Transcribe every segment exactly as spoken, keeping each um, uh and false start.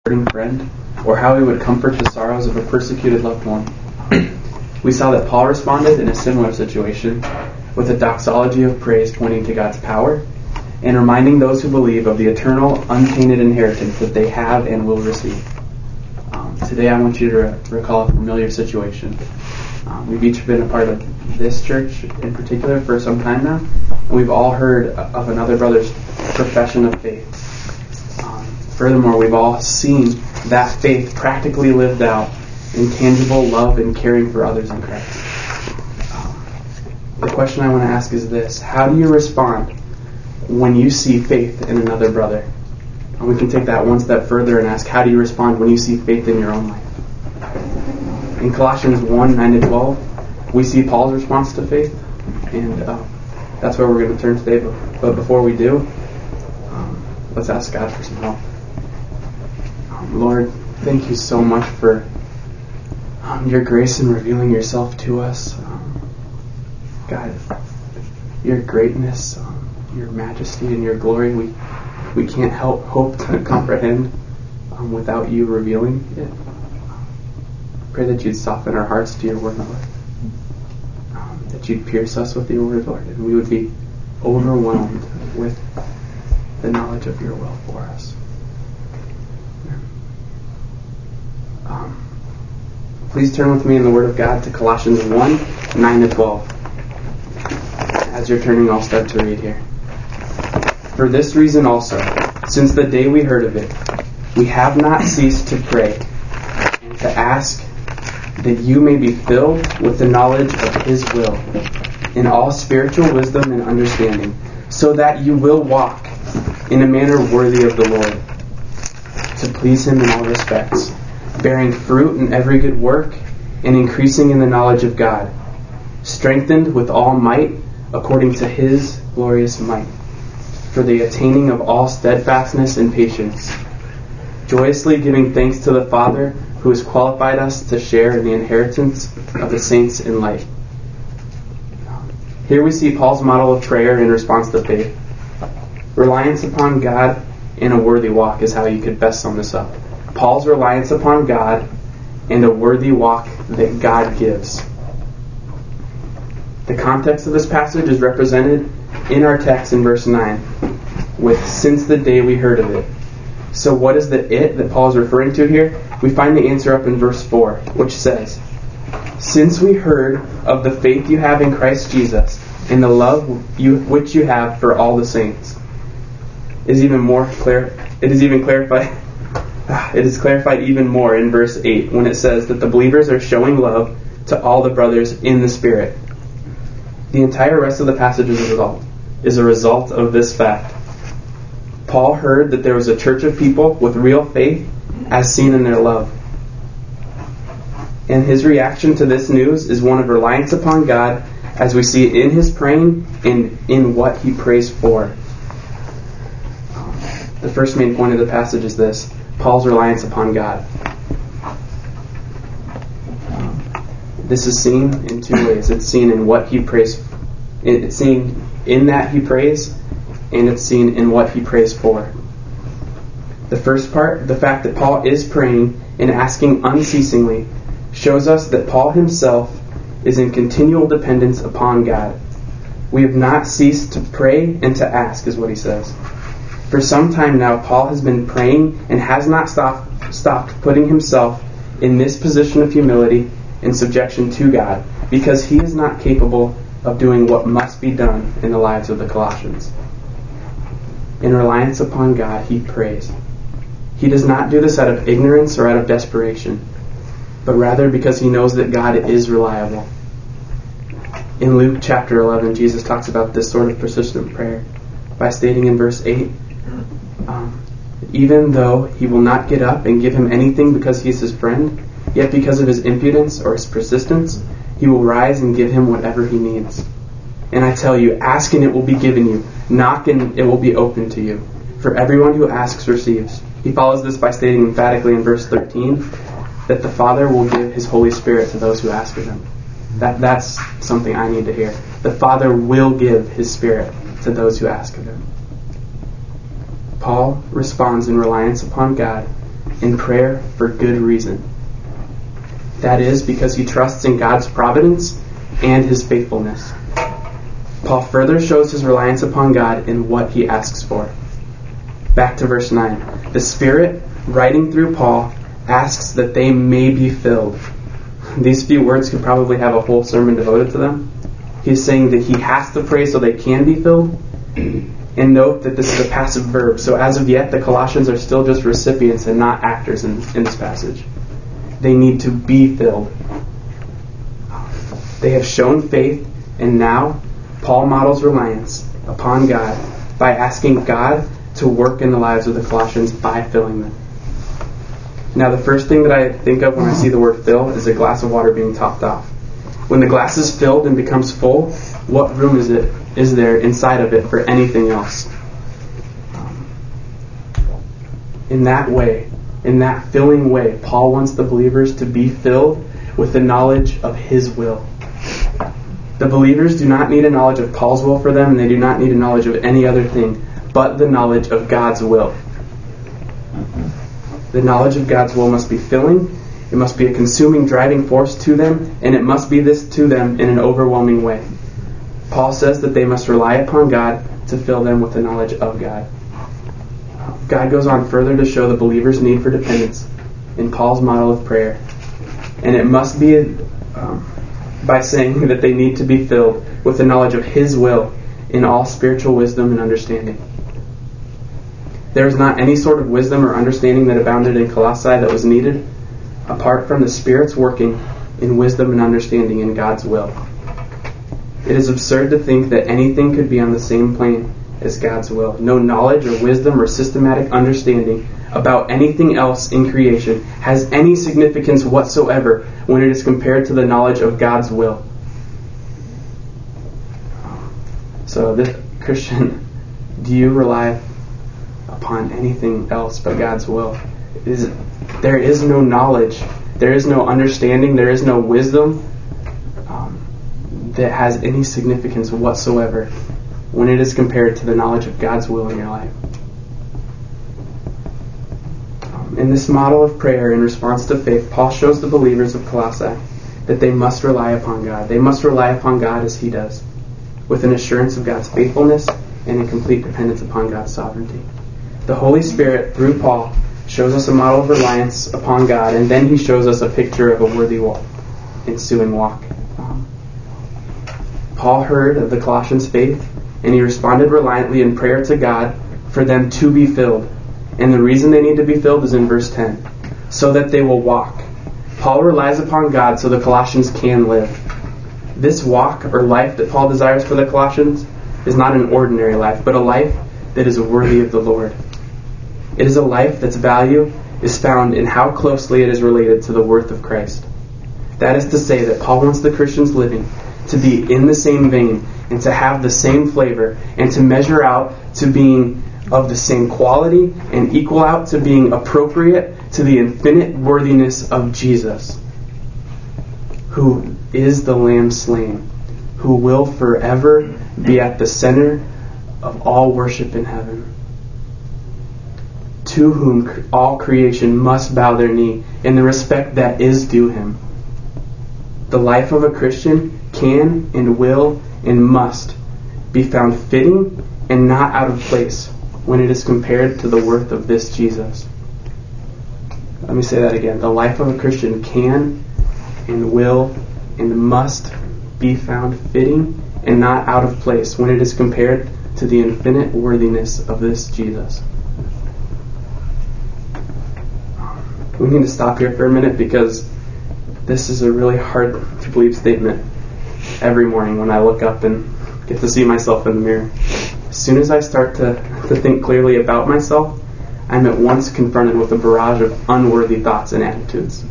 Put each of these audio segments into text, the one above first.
hurting friend, or how he would comfort the sorrows of a persecuted loved one. We saw that Paul responded in a similar situation with a doxology of praise pointing to God's power and reminding those who believe of the eternal, untainted inheritance that they have and will receive. Um, today I want you to re- recall a familiar situation. Um, we've each been a part of this church in particular for some time now, and we've all heard of another brother's profession of faith. Um, furthermore, we've all seen that faith practically lived out in tangible love and caring for others in Christ. Um, the question I want to ask is this: how do you respond when you see faith in another brother? And we can take that one step further and ask, how do you respond when you see faith in your own life? In Colossians one, nine to twelve, we see Paul's response to faith, and uh, that's where we're going to turn today. But, but before we do, um, let's ask God for some help. Um, Lord, thank you so much for um, your grace in revealing yourself to us. Um, God, your greatness, um, your majesty, and your glory, we we can't help hope to comprehend um, without you revealing it. Pray that you'd soften our hearts to your word, Lord. Um, that you'd pierce us with your word, Lord, and we would be overwhelmed with the knowledge of your will for us. Um, please turn with me in the Word of God to Colossians one, nine to twelve. As you're turning, I'll start to read here. For this reason also, since the day we heard of it, we have not ceased to pray and to ask that you may be filled with the knowledge of His will in all spiritual wisdom and understanding, so that you will walk in a manner worthy of the Lord, to please Him in all respects, bearing fruit in every good work and increasing in the knowledge of God, strengthened with all might according to His glorious might, for the attaining of all steadfastness and patience, joyously giving thanks to the Father who has qualified us to share in the inheritance of the saints in light. Here we see Paul's model of prayer in response to faith. Reliance upon God and a worthy walk is how you could best sum this up. Paul's reliance upon God and a worthy walk that God gives. The context of this passage is represented in our text in verse nine with "since the day we heard of it." So what is the it that Paul is referring to here? We find the answer up in verse four, which says, "Since we heard of the faith you have in Christ Jesus and the love you, which you have for all the saints." It is even more clear. It is even clarified. It is clarified even more in verse eight when it says that the believers are showing love to all the brothers in the Spirit. The entire rest of the passage is a result, is a result of this fact. Paul heard that there was a church of people with real faith as seen in their love. And his reaction to this news is one of reliance upon God, as we see in his praying and in what he prays for. The first main point of the passage is this: Paul's reliance upon God. This is seen in two ways. It's seen in what he prays. It's seen in that he prays, and it's seen in what he prays for. The first part, the fact that Paul is praying and asking unceasingly, shows us that Paul himself is in continual dependence upon God. We have not ceased to pray and to ask, is what he says. For some time now, Paul has been praying and has not stopped, stopped putting himself in this position of humility and subjection to God, because he is not capable of doing what must be done in the lives of the Colossians. In reliance upon God, he prays. He does not do this out of ignorance or out of desperation, but rather because he knows that God is reliable. In Luke chapter eleven, Jesus talks about this sort of persistent prayer by stating in verse eight, um, even though he will not get up and give him anything because he is his friend, yet because of his impudence or his persistence, he will rise and give him whatever he needs. And I tell you, ask and it will be given you. Knock and it will be opened to you. For everyone who asks receives. He follows this by stating emphatically in verse thirteen that the Father will give His Holy Spirit to those who ask of Him. That, that's something I need to hear. The Father will give His Spirit to those who ask of Him. Paul responds in reliance upon God in prayer for good reason. That is, because he trusts in God's providence and his faithfulness. Paul further shows his reliance upon God in what he asks for. Back to verse nine. The Spirit, writing through Paul, asks that they may be filled. These few words could probably have a whole sermon devoted to them. He's saying that he has to pray so they can be filled. And note that this is a passive verb. So as of yet, the Colossians are still just recipients and not actors in, in this passage. They need to be filled. They have shown faith, and now Paul models reliance upon God by asking God to work in the lives of the Colossians by filling them. Now, the first thing that I think of when I see the word fill is a glass of water being topped off. When the glass is filled and becomes full, what room is it is there inside of it for anything else? In that way, in that filling way, Paul wants the believers to be filled with the knowledge of his will. The believers do not need a knowledge of Paul's will for them, and they do not need a knowledge of any other thing, but the knowledge of God's will. The knowledge of God's will must be filling, it must be a consuming driving force to them, and it must be this to them in an overwhelming way. Paul says that they must rely upon God to fill them with the knowledge of God. God goes on further to show the believer's need for dependence in Paul's model of prayer. And it must be um, by saying that they need to be filled with the knowledge of his will in all spiritual wisdom and understanding. There is not any sort of wisdom or understanding that abounded in Colossae that was needed apart from the Spirit's working in wisdom and understanding in God's will. It is absurd to think that anything could be on the same plane as God's will. No knowledge or wisdom or systematic understanding about anything else in creation has any significance whatsoever when it is compared to the knowledge of God's will. So, this Christian, do you rely upon anything else but God's will? Is it, there is no knowledge, there is no understanding, there is no wisdom um, that has any significance whatsoever when it is compared to the knowledge of God's will in your life. Um, in this model of prayer in response to faith, Paul shows the believers of Colossae that they must rely upon God. They must rely upon God as he does, with an assurance of God's faithfulness and in complete dependence upon God's sovereignty. The Holy Spirit, through Paul, shows us a model of reliance upon God, and then he shows us a picture of a worthy walk, ensuing walk. Um, Paul heard of the Colossians' faith, and he responded reliantly in prayer to God for them to be filled. And the reason they need to be filled is in verse ten. So that they will walk. Paul relies upon God so the Colossians can live. This walk or life that Paul desires for the Colossians is not an ordinary life, but a life that is worthy of the Lord. It is a life that's value is found in how closely it is related to the worth of Christ. That is to say that Paul wants the Christians living to be in the same vein and to have the same flavor and to measure out to being of the same quality and equal out to being appropriate to the infinite worthiness of Jesus, who is the Lamb slain, who will forever be at the center of all worship in heaven, to whom all creation must bow their knee in the respect that is due him. The life of a Christian can and will and must be found fitting and not out of place when it is compared to the worth of this Jesus. Let me say that again. The life of a Christian can and will and must be found fitting and not out of place when it is compared to the infinite worthiness of this Jesus. We need to stop here for a minute because this is a really hard to believe statement every morning when I look up and get to see myself in the mirror. As soon as I start to, to think clearly about myself, I'm at once confronted with a barrage of unworthy thoughts and attitudes.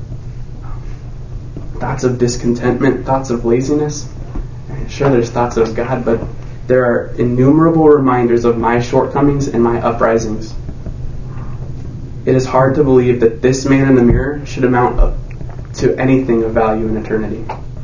Thoughts of discontentment, thoughts of laziness. Sure, there's thoughts of God, but there are innumerable reminders of my shortcomings and my uprisings. It is hard to believe that this man in the mirror should amount to anything of value in eternity.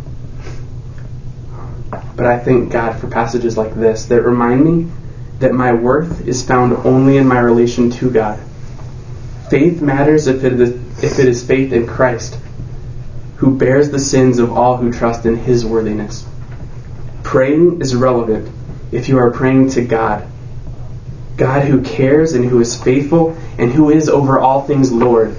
But I thank God for passages like this that remind me that my worth is found only in my relation to God. Faith matters if it is, if it is faith in Christ, who bears the sins of all who trust in His worthiness. Praying is relevant if you are praying to God. God who cares and who is faithful and who is over all things Lord.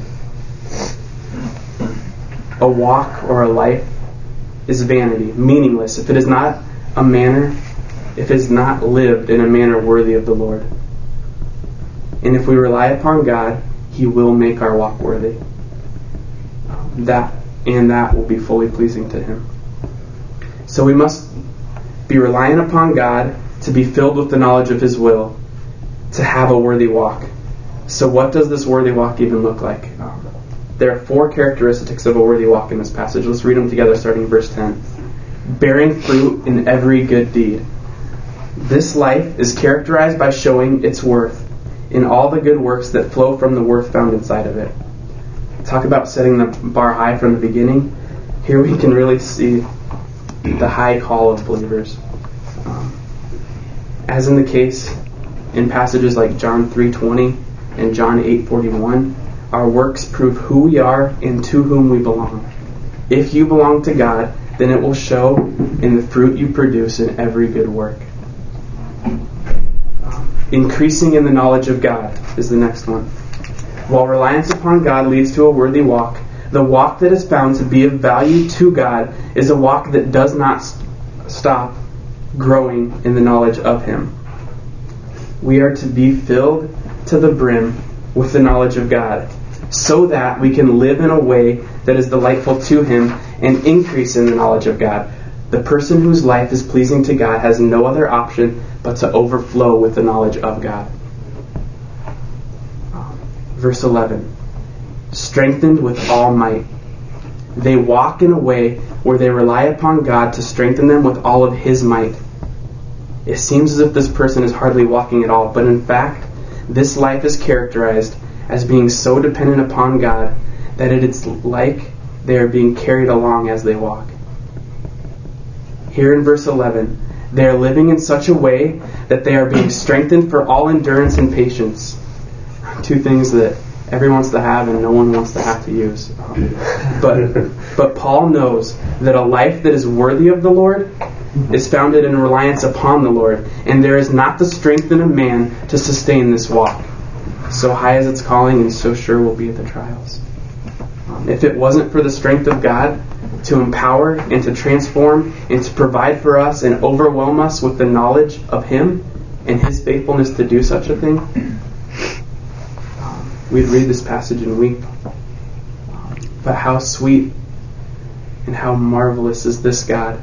A walk or a life is vanity, meaningless, if it is not a manner, if it is not lived in a manner worthy of the Lord. And if we rely upon God, He will make our walk worthy. That and that will be fully pleasing to Him. So we must be reliant upon God to be filled with the knowledge of His will, to have a worthy walk. So what does this worthy walk even look like? There are four characteristics of a worthy walk in this passage. Let's read them together starting in verse ten. Bearing fruit in every good deed. This life is characterized by showing its worth in all the good works that flow from the worth found inside of it. Talk about setting the bar high from the beginning. Here we can really see the high call of believers. Um, as in the case in passages like John three twenty and John eight forty-one, our works prove who we are and to whom we belong. If you belong to God, then it will show in the fruit you produce in every good work. Increasing in the knowledge of God is the next one. While reliance upon God leads to a worthy walk, the walk that is found to be of value to God is a walk that does not st- stop growing in the knowledge of Him. We are to be filled to the brim with the knowledge of God, so that we can live in a way that is delightful to Him and increase in the knowledge of God. The person whose life is pleasing to God has no other option but to overflow with the knowledge of God. Verse eleven. Strengthened with all might. They walk in a way where they rely upon God to strengthen them with all of His might. It seems as if this person is hardly walking at all, but in fact, this life is characterized as being so dependent upon God that it is like they are being carried along as they walk. Here in verse eleven, they are living in such a way that they are being strengthened for all endurance and patience. Two things that everyone wants to have and no one wants to have to use. But but Paul knows that a life that is worthy of the Lord is founded in reliance upon the Lord, and there is not the strength in a man to sustain this walk. So high is its calling, and so sure will be the trials. Um, if it wasn't for the strength of God to empower and to transform and to provide for us and overwhelm us with the knowledge of Him and His faithfulness to do such a thing, um, we'd read this passage and weep. But how sweet and how marvelous is this God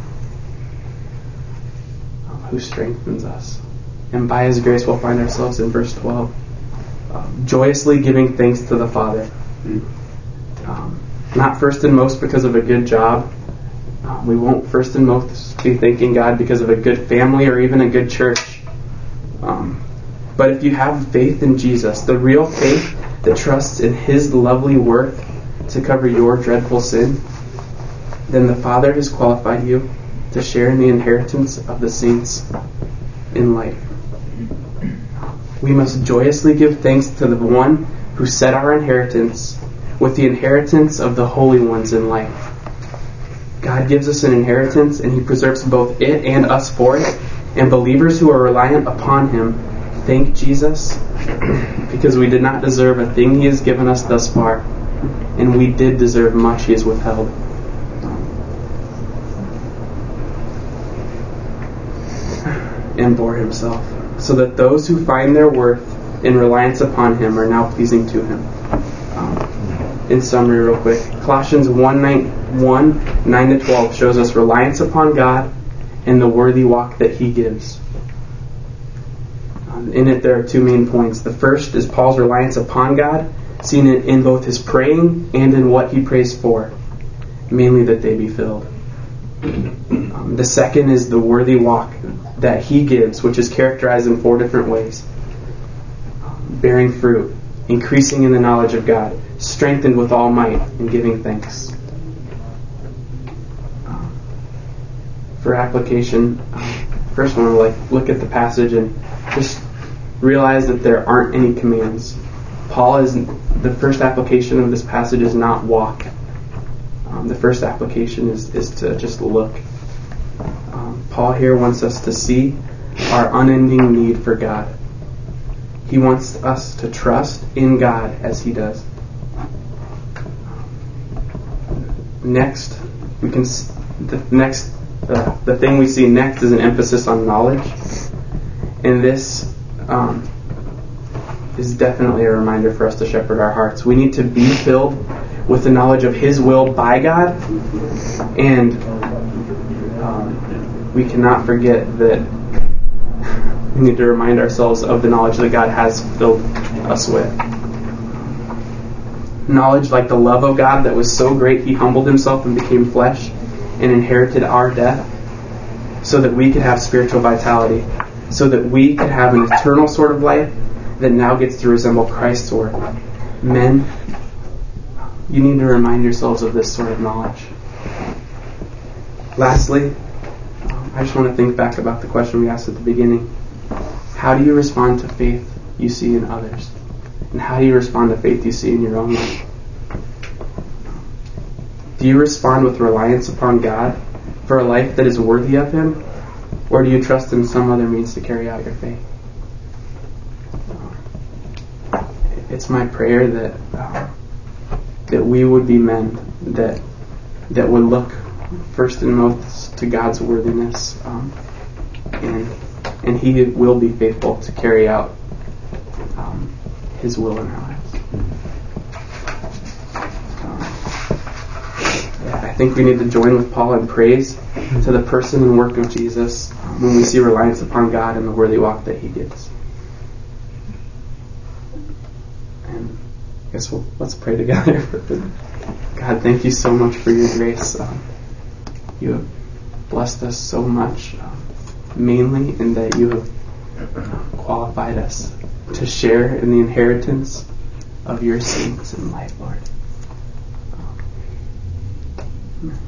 who strengthens us. And by His grace we'll find ourselves in verse twelve, um, joyously giving thanks to the Father. Um, not first and most because of a good job. Um, we won't first and most be thanking God because of a good family or even a good church. Um, but if you have faith in Jesus, the real faith that trusts in His lovely worth to cover your dreadful sin, then the Father has qualified you to share in the inheritance of the saints in life. We must joyously give thanks to the one who set our inheritance with the inheritance of the holy ones in life. God gives us an inheritance, and He preserves both it and us for it. And believers who are reliant upon Him thank Jesus because we did not deserve a thing He has given us thus far, and we did deserve much He has withheld. And bore Himself, so that those who find their worth in reliance upon Him are now pleasing to Him. Um, in summary, real quick, Colossians one, nine to twelve shows us reliance upon God and the worthy walk that He gives. Um, in it, there are two main points. The first is Paul's reliance upon God, seen in both his praying and in what he prays for, mainly that they be filled. Um, the second is the worthy walk that he gives, which is characterized in four different ways. Bearing fruit, increasing in the knowledge of God, strengthened with all might, and giving thanks. Um, for application, first I want to like look at the passage and just realize that there aren't any commands. Paul is, the first application of this passage is not walk. Um, the first application is, is to just look. Um, Paul here wants us to see our unending need for God. He wants us to trust in God as he does. Next, we can the next uh, the thing we see next is an emphasis on knowledge, and this um, is definitely a reminder for us to shepherd our hearts. We need to be filled with the knowledge of His will by God, and um, we cannot forget that we need to remind ourselves of the knowledge that God has filled us with. Knowledge like the love of God that was so great He humbled Himself and became flesh and inherited our death so that we could have spiritual vitality, so that we could have an eternal sort of life that now gets to resemble Christ's work. Men, you need to remind yourselves of this sort of knowledge. Lastly, I just want to think back about the question we asked at the beginning. How do you respond to faith you see in others? And how do you respond to faith you see in your own life? Do you respond with reliance upon God for a life that is worthy of Him? Or do you trust in some other means to carry out your faith? It's my prayer that uh, that we would be men that that would look first and most to God's worthiness, um, and and He will be faithful to carry out um, His will in our lives. Um, yeah, I think we need to join with Paul in praise to the person and work of Jesus um, when we see reliance upon God and the worthy walk that He gives. And I guess we'll, let's pray together. God, thank you so much for your grace. Um, you have blessed us so much, um, mainly in that you have qualified us to share in the inheritance of your saints in life, Lord. Um,